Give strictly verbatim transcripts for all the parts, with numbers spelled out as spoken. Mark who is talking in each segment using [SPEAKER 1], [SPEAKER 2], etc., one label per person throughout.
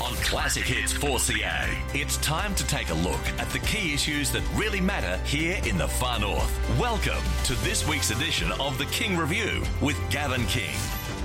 [SPEAKER 1] On Classic Hits four C A, it's time to take a look at the key issues that really matter here in the far north. Welcome to this week's edition of the King Review with Gavin King.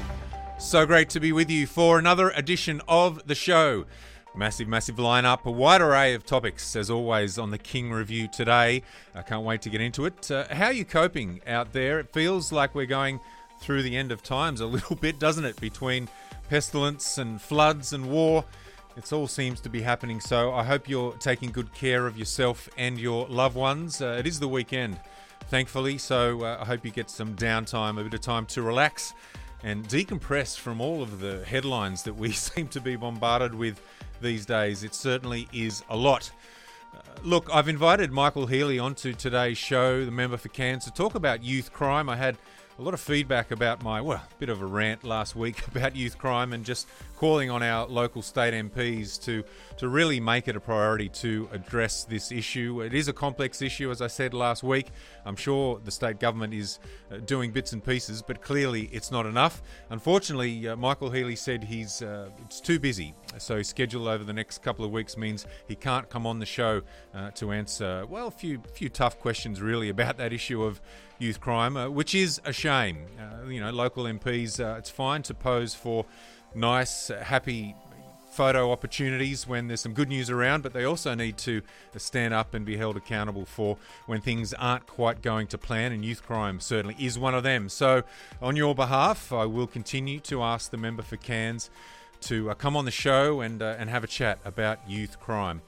[SPEAKER 2] So great to be with you for another edition of the show. Massive, massive lineup, a wide array of topics as always on the King Review today. I can't wait to get into it. Uh, how are you coping out there? It feels like we're going through the end of times a little bit, doesn't it? Between pestilence and floods and war, it all seems to be happening. So I hope you're taking good care of yourself and your loved ones. Uh, it is the weekend, thankfully, so uh, I hope you get some downtime, a bit of time to relax and decompress from all of the headlines that we seem to be bombarded with these days. It certainly is a lot. Uh, look, I've invited Michael Healy onto today's show, the member for Cairns, to talk about youth crime. I had a lot of feedback about my, well, bit of a rant last week about youth crime and just calling on our local state M Ps to, to really make it a priority to address this issue. It is a complex issue, as I said last week. I'm sure the state government is uh, doing bits and pieces, but clearly it's not enough. Unfortunately, uh, Michael Healy said he's uh, it's too busy, so his schedule over the next couple of weeks means he can't come on the show uh, to answer, well, a few, few tough questions really about that issue of youth crime, uh, which is a shame. Uh, you know, local M Ps, uh, it's fine to pose for nice, uh, happy photo opportunities when there's some good news around, but they also need to stand up and be held accountable for when things aren't quite going to plan, and youth crime certainly is one of them. So on your behalf, I will continue to ask the member for Cairns to uh, come on the show and, uh, and have a chat about youth crime.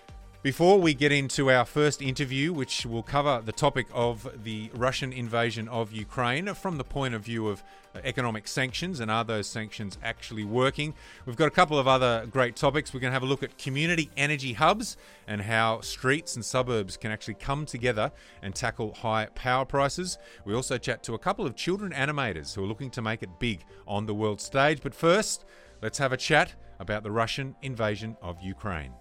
[SPEAKER 2] Before we get into our first interview, which will cover the topic of the Russian invasion of Ukraine from the point of view of economic sanctions and are those sanctions actually working, we've got a couple of other great topics. We're going to have a look at community energy hubs and how streets and suburbs can actually come together and tackle high power prices. We also chat to a couple of children animators who are looking to make it big on the world stage. But first, let's have a chat about the Russian invasion of Ukraine.